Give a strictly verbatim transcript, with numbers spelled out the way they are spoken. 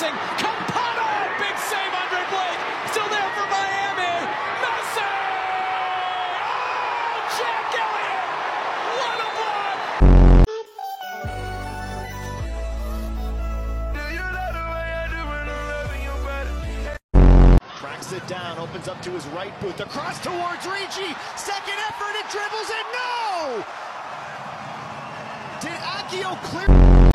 passing. Campana! Big save, Andre Blake. Still there for Miami. Messi! Oh, Jack Elliott! What a block! Tracks it down, opens up to his right boot. The cross towards Ricci. Second effort, it dribbles it. No! Did Akio clear?